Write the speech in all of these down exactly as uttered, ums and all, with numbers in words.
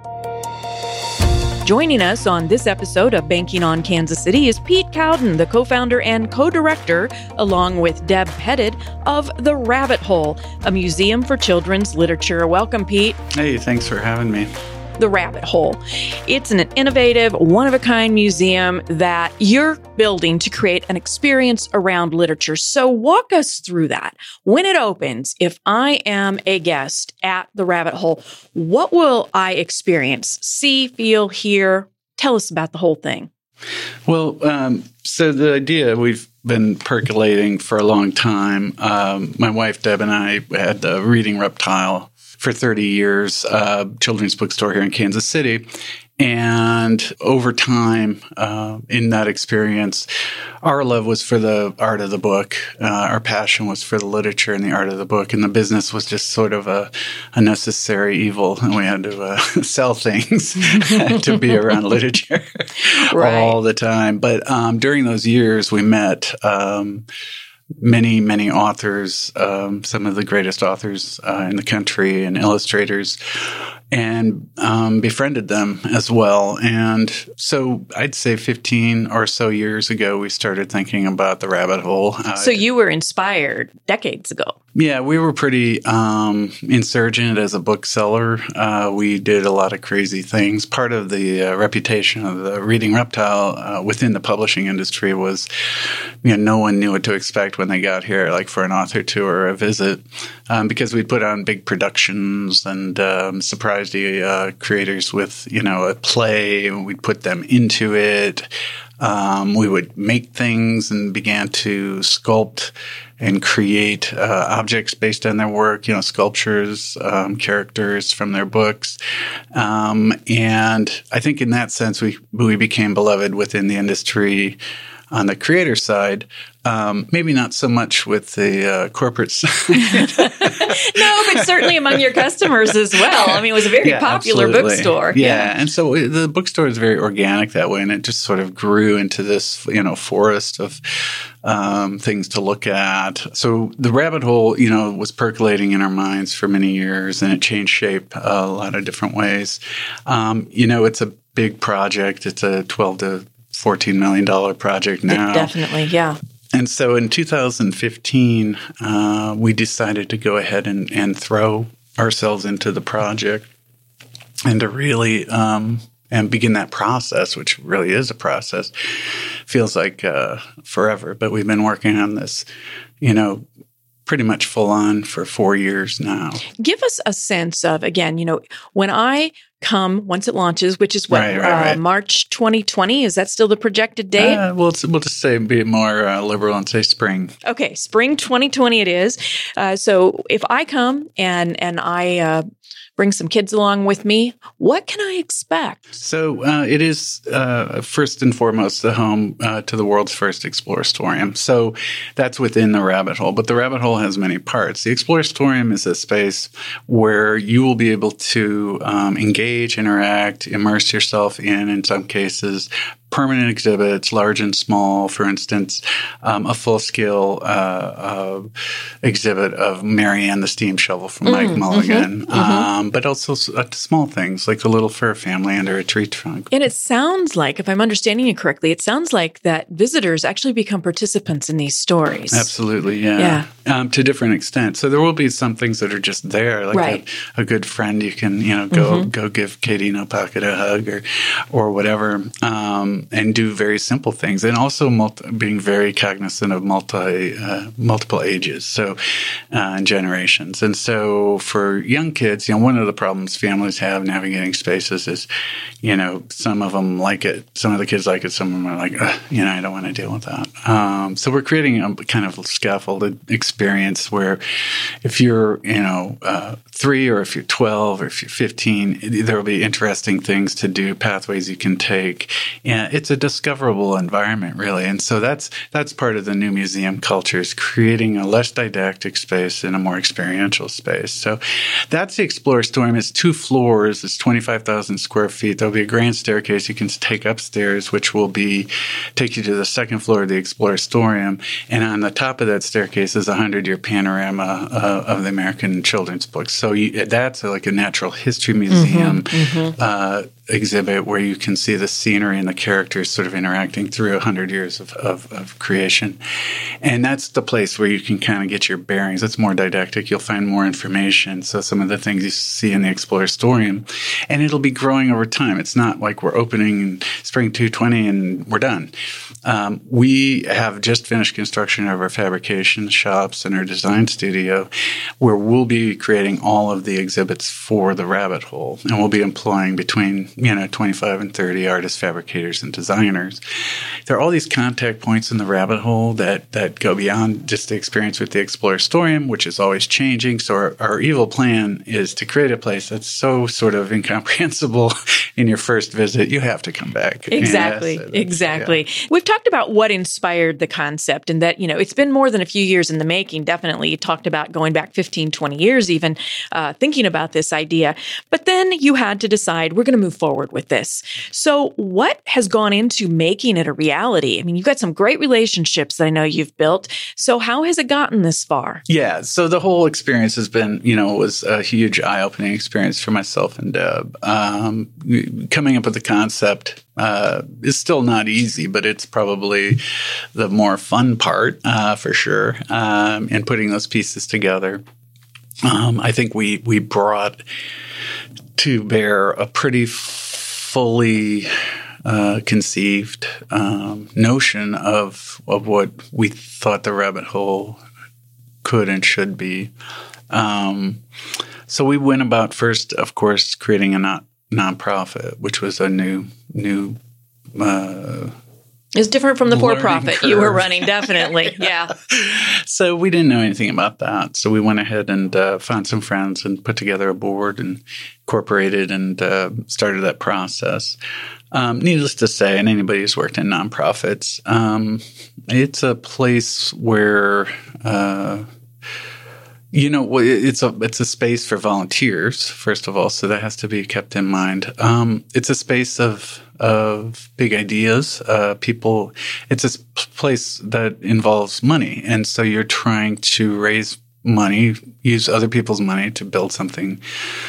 Joining us on this episode of Banking on Kansas City is Pete Cowden, the co-founder and co-director, along with Deb Pettit, of The Rabbit Hole, a museum for children's literature. Welcome, Pete. Hey, thanks for having me. The Rabbit Hole. It's an innovative, one-of-a-kind museum that you're building to create an experience around literature. So walk us through that. When it opens, if I am a guest at The Rabbit Hole, what will I experience? See, feel, hear? Tell us about the whole thing. Well, um, so the idea we've been percolating for a long time. Um, my wife, Deb, and I had the Reading Reptile for thirty years, uh, children's bookstore here in Kansas City. And over time, uh, in that experience, our love was for the art of the book. Uh, our passion was for the literature and the art of the book. And the business was just sort of a, a necessary evil. And we had to uh, sell things to be around literature right. all the time. But um, during those years, we met um, many, many authors, um, some of the greatest authors uh, in the country and illustrators, and um, befriended them as well. And so I'd say fifteen or so years ago, we started thinking about The Rabbit Hole. Uh, so you were inspired decades ago. Yeah, we were pretty um, insurgent as a bookseller. Uh, we did a lot of crazy things. Part of the uh, reputation of the Reading Reptile uh, within the publishing industry was, you know, no one knew what to expect when they got here, like for an author tour or a visit, um, because we'd put on big productions and um, surprised the uh, creators with, you know, a play. We'd put them into it. Um, we would make things and began to sculpt and create uh, objects based on their work, you know, sculptures, um, characters from their books. Um, and I think in that sense, we we became beloved within the industry on the creator side. Um, maybe not so much with the uh, corporate side. No, but certainly among your customers as well. I mean, it was a very yeah, popular absolutely. bookstore. Yeah. yeah. And so it, the bookstore is very organic that way. And it just sort of grew into this, you know, forest of um, things to look at. So the Rabbit Hole, you know, was percolating in our minds for many years, and it changed shape uh, a lot of different ways. Um, you know, it's a big project. It's a twelve to fourteen million dollars project now. Definitely, yeah. And so in two thousand fifteen, uh, we decided to go ahead and, and throw ourselves into the project and to really um, and begin that process, which really is a process. Feels like uh, forever, but we've been working on this, you know, pretty much full on for four years now. Give us a sense of, again, you know, when I come once it launches, which is what, right, right, right. Uh, March twenty twenty, is that still the projected date? Uh, we'll, we'll just say be more uh, liberal and say spring. Okay, spring twenty twenty it is. Uh, so if I come and, and I uh, bring some kids along with me, what can I expect? So uh, it is, uh, first and foremost, the home uh, to the world's first Exploratorium. So that's within the Rabbit Hole. But the Rabbit Hole has many parts. The Exploratorium is a space where you will be able to um, engage, interact, immerse yourself in, in some cases, permanent exhibits, large and small. For instance, um, a full-scale uh, uh, exhibit of Marianne the Steam Shovel from Mike mm, Mulligan, mm-hmm, um, mm-hmm. but also uh, small things like the Little Fur Family under a tree trunk. And it sounds like, if I'm understanding you correctly, it sounds like that visitors actually become participants in these stories. Absolutely, yeah. yeah. Um, to different extents. So there will be some things that are just there, like right. a, a good friend you can, you know, go mm-hmm. go give Katie No Pocket a hug or or whatever. Um, and do very simple things, and also multi, being very cognizant of multi uh, multiple ages, so uh, and generations. And so for young kids, you know, one of the problems families have navigating spaces is, you know, some of them like it, some of the kids like it, some of them are like, you know, I don't want to deal with that. Um, so we're creating a kind of scaffolded experience where, if you're, you know, uh, three, or if you're twelve, or if you're fifteen, there will be interesting things to do, pathways you can take, and it's a discoverable environment, really. And so that's that's part of the new museum culture, is creating a less didactic space and a more experiential space. So that's the Exploratorium. It's two floors. It's twenty-five thousand square feet. There'll be a grand staircase you can take upstairs, which will be take you to the second floor of the Exploratorium. And on the top of that staircase is a one hundred-year panorama uh, of the American children's books. So you, that's a, like a natural history museum mm-hmm, mm-hmm. Uh, exhibit where you can see the scenery and the characters sort of interacting through one hundred years of, of, of creation. And that's the place where you can kind of get your bearings. It's more didactic. You'll find more information. So some of the things you see in the Explorastorium, and it'll be growing over time. It's not like we're opening in spring two twenty and we're done. Um, we have just finished construction of our fabrication shops and our design studio where we'll be creating all of the exhibits for the rabbit hole. And we'll be employing between you know, twenty-five and thirty artists, fabricators, and designers. There are all these contact points in the rabbit hole that, that go beyond just the experience with the Explorastorium, which is always changing. So our, our evil plan is to create a place that's so sort of incomprehensible in your first visit, you have to come back. Exactly, yes, exactly. Yeah. We've talked about what inspired the concept and that, you know, it's been more than a few years in the making, definitely. You talked about going back fifteen, twenty years even, uh, thinking about this idea. But then you had to decide, we're going to move forward. forward with this. So what has gone into making it a reality? I mean, you've got some great relationships that I know you've built. So how has it gotten this far? Yeah. So the whole experience has been, you know, was a huge eye-opening experience for myself and Deb. Um, coming up with the concept uh, is still not easy, but it's probably the more fun part uh, for sure. Um, and putting those pieces together. Um, I think we, we brought to bear a pretty fully uh, conceived um, notion of of what we thought the rabbit hole could and should be. Um, so we went about first, of course, creating a not, nonprofit, which was a new new. Uh, It's different from the for-profit you were running, definitely. Yeah. So we didn't know anything about that. So we went ahead and uh, found some friends and put together a board and incorporated and uh, started that process. Um, needless to say, and anybody who's worked in nonprofits, um, it's a place where uh, you know it's a it's a space for volunteers, first of all. So that has to be kept in mind. Um, it's a space of of big ideas, uh, people. It's a place that involves money. And so you're trying to raise money, use other people's money to build something.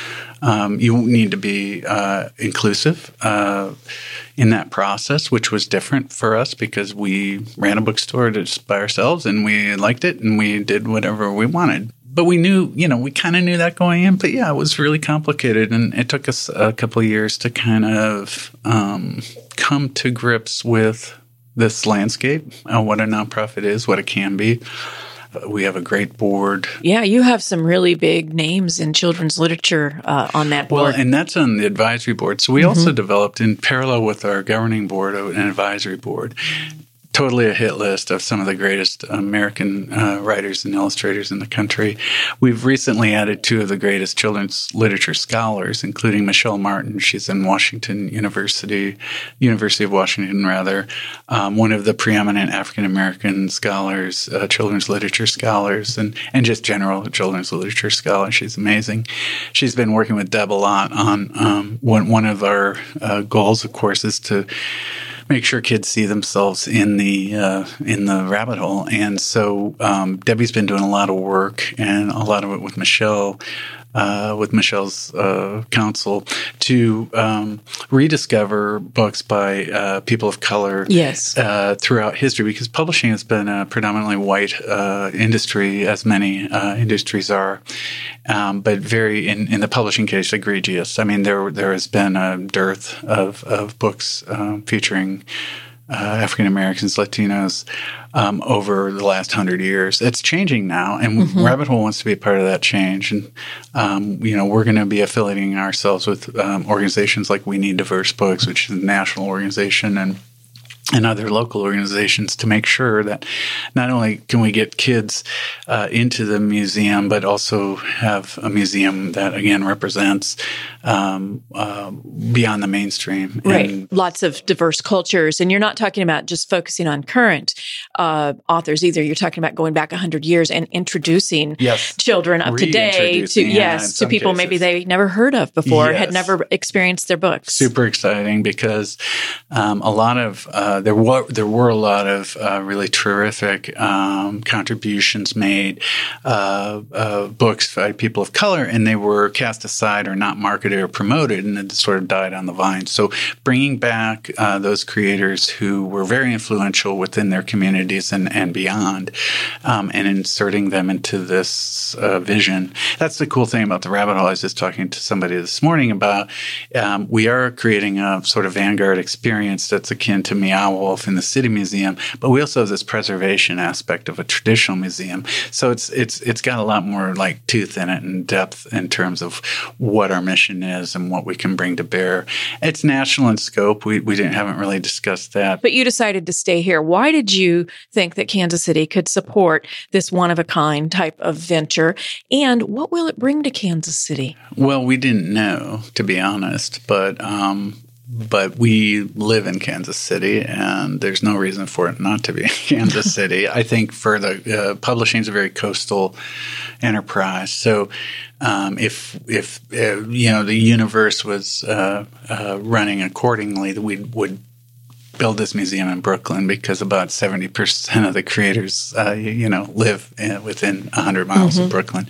Um, you need to be uh, inclusive uh, in that process, which was different for us because we ran a bookstore just by ourselves and we liked it and we did whatever we wanted. But we knew, you know, we kind of knew that going in. But yeah, it was really complicated. And it took us a couple of years to kind of um, come to grips with this landscape, uh, what a nonprofit is, what it can be. Uh, we have a great board. Yeah, you have some really big names in children's literature uh, on that board. Well, and that's on the advisory board. So we mm-hmm. also developed, in parallel with our governing board, an advisory board. Totally a hit list of some of the greatest American uh, writers and illustrators in the country. We've recently added two of the greatest children's literature scholars, including Michelle Martin. She's in Washington University, University of Washington, rather, um, one of the preeminent African-American scholars, uh, children's literature scholars, and, and just general children's literature scholars. She's amazing. She's been working with Deb a lot on um, one, one of our uh, goals, of course, is to make sure kids see themselves in the uh, in the rabbit hole. And so um, Debbie's been doing a lot of work, and a lot of it with Michelle, uh, with Michelle's uh, counsel, to um, rediscover books by uh, people of color yes. uh, throughout history, because publishing has been a predominantly white uh, industry, as many uh, industries are. Um, but very, in, in the publishing case, egregious. I mean, there there has been a dearth of, of books um, featuring uh, African Americans, Latinos um, over the last hundred years. It's changing now, and mm-hmm. Rabbit Hole wants to be a part of that change. And um, you know, we're going to be affiliating ourselves with um, organizations like We Need Diverse Books, which is a national organization, and and other local organizations, to make sure that not only can we get kids uh, into the museum, but also have a museum that, again, represents um, uh, beyond the mainstream. Right. And lots of diverse cultures. And you're not talking about just focusing on current uh, authors either. You're talking about going back one hundred years and introducing yes. children of today to, yeah, yes, to people cases. maybe they never heard of before, yes. had never experienced their books. Super exciting, because um, a lot of uh, uh, there were there were a lot of uh, really terrific um, contributions made, uh, uh, books by people of color, and they were cast aside or not marketed or promoted, and it sort of died on the vine. So bringing back uh, those creators who were very influential within their communities and, and beyond, um, and inserting them into this uh, vision. That's the cool thing about the Rabbit Hole. I was just talking to somebody this morning about um, we are creating a sort of vanguard experience that's akin to Meow Wolf in the City Museum, but we also have this preservation aspect of a traditional museum. So it's it's it's got a lot more like tooth in it and depth in terms of what our mission is and what we can bring to bear. It's national in scope. We we didn't haven't really discussed that. But you decided to stay here. Why did you think that Kansas City could support this one of a kind type of venture? And what will it bring to Kansas City? Well, we didn't know, to be honest, but um, but we live in Kansas City, and there's no reason for it not to be Kansas City. I think for the uh, publishing is a very coastal enterprise, so um, if if uh, you know the universe was uh, uh, running accordingly, we would build this museum in Brooklyn because about seventy percent of the creators, uh, you, you know, live in, within one hundred miles mm-hmm. of Brooklyn.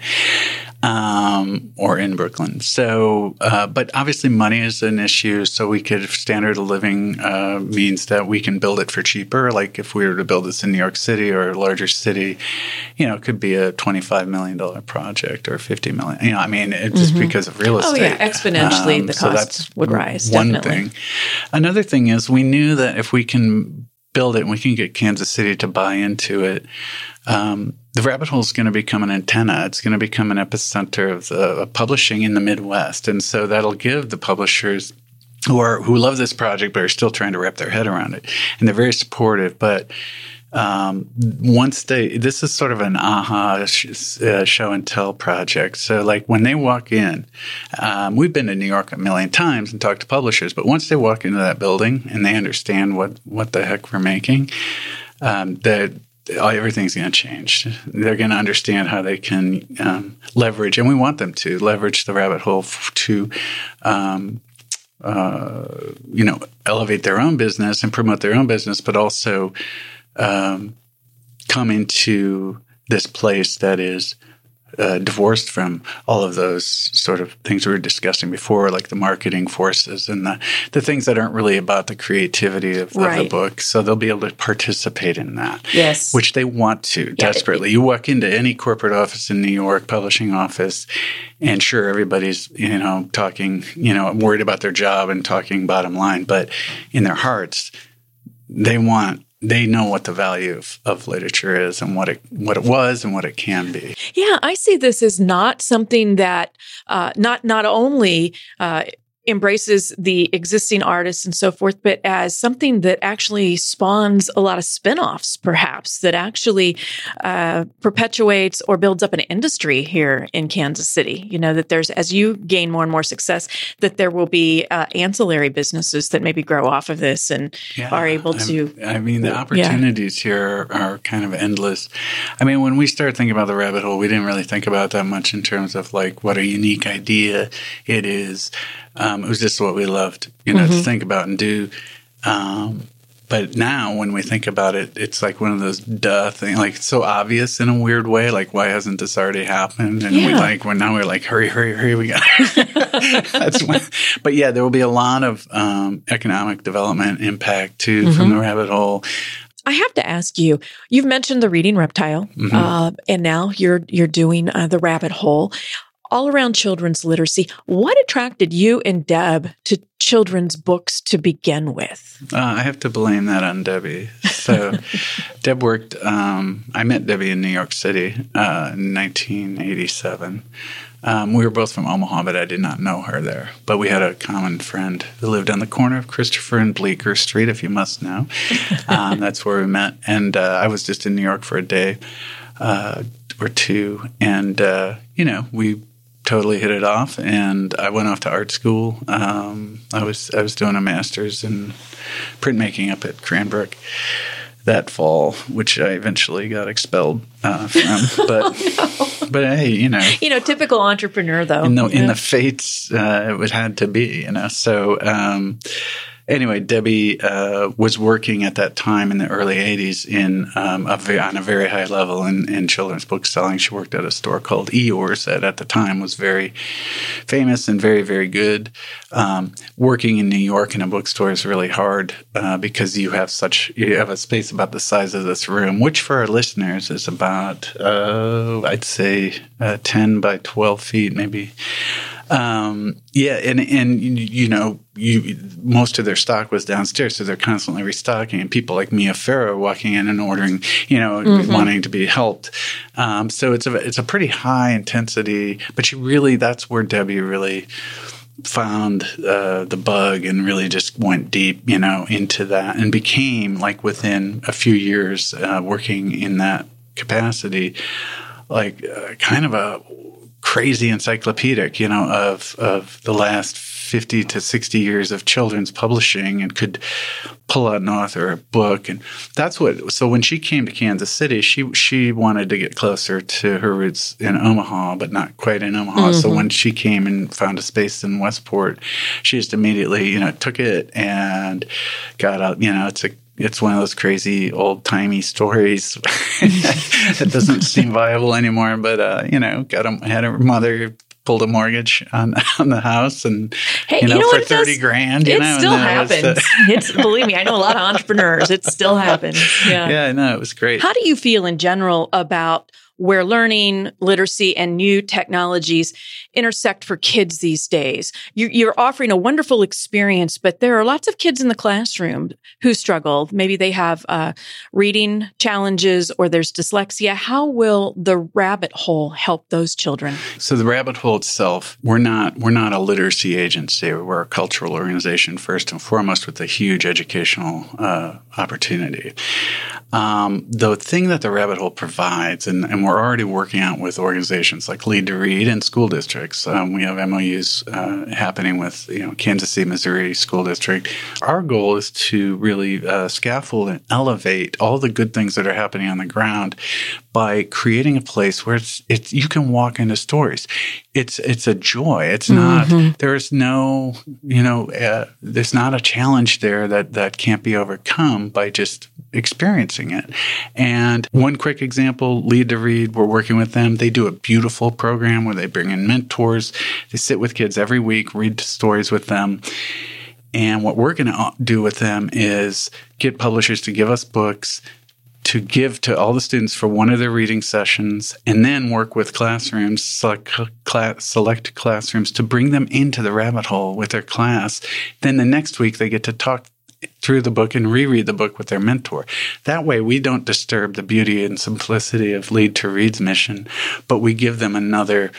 Um, or in Brooklyn. So, uh, but obviously money is an issue. So we could, standard of living uh, means that we can build it for cheaper. Like if we were to build this in New York City or a larger city, you know, it could be a twenty-five million dollars project or fifty million dollars. You know, I mean, it, just mm-hmm. because of real estate. Oh, yeah, exponentially um, the so cost that's would rise. One definitely. thing. Another thing is we knew that if we can build it and we can get Kansas City to buy into it, um, the Rabbit Hole is going to become an antenna. It's going to become an epicenter of the of publishing in the Midwest. And so that'll give the publishers who are who love this project but are still trying to wrap their head around it. And they're very supportive. But um, once they – this is sort of an aha sh- uh, show and tell project. So like when they walk in um, – we've been to New York a million times and talked to publishers. But once they walk into that building and they understand what, what the heck we're making, um, that – everything's going to change. They're going to understand how they can um, leverage, and we want them to leverage the Rabbit Hole f- to, um, uh, you know, elevate their own business and promote their own business, but also um, come into this place that is uh, divorced from all of those sort of things we were discussing before, like the marketing forces and the, the things that aren't really about the creativity of, right. of the book. So they'll be able to participate in that, yes, which they want to yeah, desperately. It, you walk into any corporate office in New York, publishing office, and sure, everybody's, you know, talking, you know, worried about their job and talking bottom line, but in their hearts, they want they know what the value of, of literature is and what it what it was and what it can be. Yeah, I see this as not something that uh, not not only uh, embraces the existing artists and so forth, but as something that actually spawns a lot of spinoffs, perhaps, that actually uh, perpetuates or builds up an industry here in Kansas City. You know, that there's, as you gain more and more success, that there will be uh, ancillary businesses that maybe grow off of this and yeah, are able to. I'm, I mean, the opportunities yeah. here are kind of endless. I mean, when we started thinking about the Rabbit Hole, we didn't really think about that much in terms of like what a unique idea it is. Um, it was just what we loved, you know, mm-hmm. to think about and do. Um, but now when we think about it, it's like one of those duh things, like it's so obvious in a weird way. Like, why hasn't this already happened? And yeah. we like, when now we're like, hurry, hurry, hurry, we got it. That's when, but yeah, there will be a lot of um, economic development impact too mm-hmm. from the Rabbit Hole. I have to ask you, you've mentioned the Reading Reptile, mm-hmm. uh, and now you're, you're doing uh, the Rabbit Hole. All around children's literacy, what attracted you and Deb to children's books to begin with? Uh, I have to blame that on Debbie. So Deb worked, um, I met Debbie in New York City uh, in nineteen eighty-seven. Um, we were both from Omaha, but I did not know her there. But we had a common friend who lived on the corner of Christopher and Bleecker Street, if you must know. Um, that's where we met. And uh, I was just in New York for a day uh, or two. And, uh, you know, we totally hit it off, and I went off to art school. Um, I was I was doing a master's in printmaking up at Cranbrook that fall, which I eventually got expelled uh, from. But oh, no. but hey, you know, you know, typical entrepreneur though. In the yeah. in the fates, uh, it had to be, you know. So um, anyway, Debbie uh, was working at that time in the early eighties in um, a very, on a very high level in, in children's book selling. She worked at a store called Eeyores that at the time was very famous and very, very good. Um, working in New York in a bookstore is really hard uh, because you have such you have a space about the size of this room, which for our listeners is about uh, I'd say uh, ten by twelve feet, maybe. Um, yeah, and and you know, you most of their stock was downstairs, so they're constantly restocking. And people like Mia Farrow walking in and ordering, you know, mm-hmm. wanting to be helped. Um, so it's a it's a pretty high intensity, but she really that's where Debbie really found uh, the bug and really just went deep, you know, into that and became like within a few years uh, working in that capacity, like uh, kind of a crazy encyclopedic, you know, of of the last fifty to sixty years of children's publishing, and could pull out an author, a book. And that's what, so when she came to Kansas City, she she wanted to get closer to her roots in Omaha, but not quite in Omaha. Mm-hmm. So when she came and found a space in Westport, she just immediately, you know, took it and got out, you know, it's a It's one of those crazy old-timey stories that doesn't seem viable anymore. But, uh, you know, got a, had her mother pulled a mortgage on on the house and, hey, you know, you know for it thirty does, grand. You it know, still and happens. Was, uh, it's, believe me, I know a lot of entrepreneurs. It still happens. Yeah. Yeah, no, it was great. How do you feel in general about where learning, literacy, and new technologies intersect for kids these days? You, you're offering a wonderful experience, but there are lots of kids in the classroom who struggle. Maybe they have uh, reading challenges or there's dyslexia. How will the Rabbit Hole help those children? So the Rabbit Hole itself, we're not we're not a literacy agency. We're a cultural organization first and foremost with a huge educational uh, opportunity. Um, the thing that the Rabbit Hole provides, and, and we're already working out with organizations like Lead to Read and school districts. Um, we have M O Us uh, happening with, you know, Kansas City, Missouri School District. Our goal is to really uh, scaffold and elevate all the good things that are happening on the ground by creating a place where it's, it's you can walk into stories. It's it's a joy. It's not. Mm-hmm. There's no, you know, uh, there's not a challenge there that that can't be overcome by just experiencing it. And one quick example, Lead to Read, we're working with them. They do a beautiful program where they bring in mentors. They sit with kids every week, read stories with them. And what we're going to do with them is get publishers to give us books to give to all the students for one of their reading sessions, and then work with classrooms, select, class, select classrooms to bring them into the Rabbit Hole with their class. Then the next week they get to talk through the book and reread the book with their mentor. That way we don't disturb the beauty and simplicity of Lead to Read's mission, but we give them another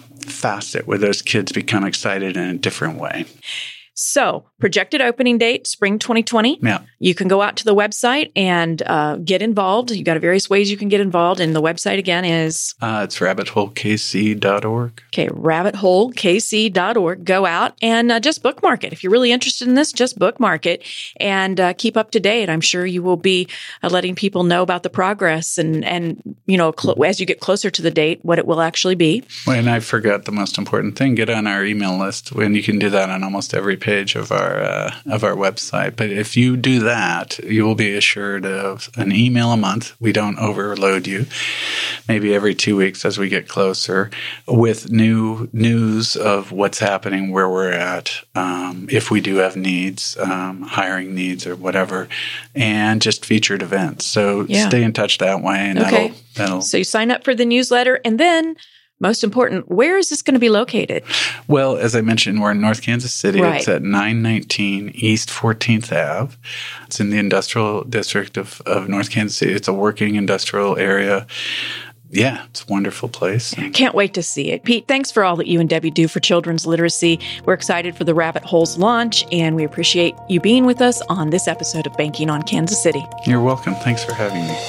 facet where those kids become excited in a different way. So, projected opening date, spring twenty twenty. Yeah. You can go out to the website and uh, get involved. You've got various ways you can get involved. And the website, again, is? Uh, it's rabbit hole k c dot org. Okay, rabbit hole k c dot org. Go out and uh, just bookmark it. If you're really interested in this, just bookmark it and uh, keep up to date. I'm sure you will be uh, letting people know about the progress and, and you know, cl- as you get closer to the date, what it will actually be. Well, and I forgot the most important thing. Get on our email list. And you can do that on almost every page. page of our uh, of our website. But if you do that, you will be assured of an email a month. We don't overload you. Maybe every two weeks as we get closer with new news of what's happening, where we're at, um, if we do have needs, um, hiring needs or whatever, and just featured events. So yeah. Stay in touch that way. And okay. that'll, that'll So you sign up for the newsletter, and then most important, where is this going to be located? Well, as I mentioned, we're in North Kansas City. Right. It's at nine nineteen East fourteenth Avenue. It's in the industrial district of, of North Kansas City. It's a working industrial area. Yeah, it's a wonderful place. I can't wait to see it. Pete, thanks for all that you and Debbie do for children's literacy. We're excited for the Rabbit Hole's launch, and we appreciate you being with us on this episode of Banking on Kansas City. You're welcome. Thanks for having me.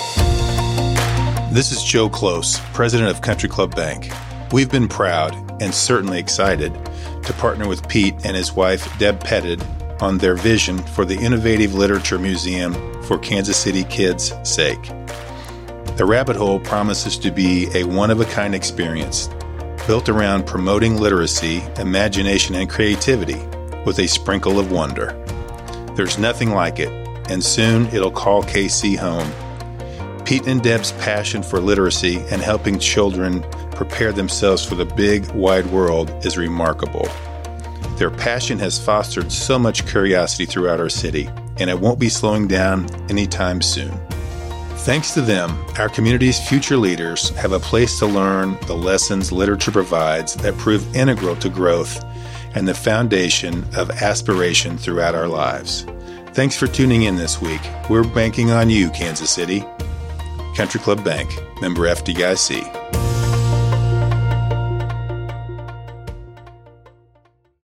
This is Joe Close, president of Country Club Bank. We've been proud and certainly excited to partner with Pete and his wife, Deb Pettit, on their vision for the Innovative Literature Museum for Kansas City kids' sake. The Rabbit Hole promises to be a one-of-a-kind experience built around promoting literacy, imagination, and creativity with a sprinkle of wonder. There's nothing like it, and soon it'll call K C home. Pete and Deb's passion for literacy and helping children prepare themselves for the big, wide world is remarkable. Their passion has fostered so much curiosity throughout our city, and it won't be slowing down anytime soon. Thanks to them, our community's future leaders have a place to learn the lessons literature provides that prove integral to growth and the foundation of aspiration throughout our lives. Thanks for tuning in this week. We're banking on you, Kansas City. Country Club Bank, member F D I C.